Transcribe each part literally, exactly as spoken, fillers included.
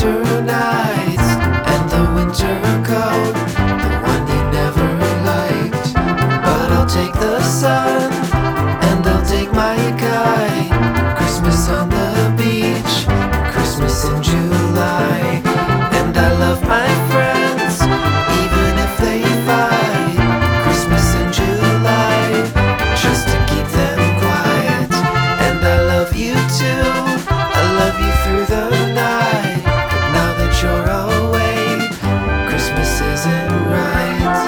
winter nights and the winter coat, the one you never liked. But I'll take the sun and I'll take my kite. Christmas on the beach, Christmas in July. And I love my friends, even if they fight. Christmas in July, just to keep them quiet. And I love you too, I love you through the night. But now that you're away, Christmas isn't right.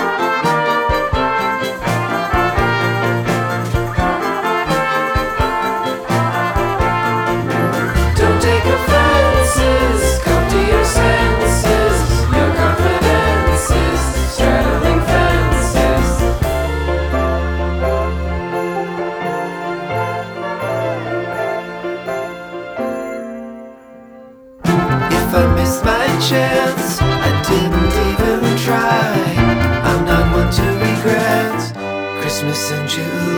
Don't take offenses, come to your senses. Your confidence is straddling fences. If I missed my chance, I didn't even try. I'm not one to regret Christmas in July.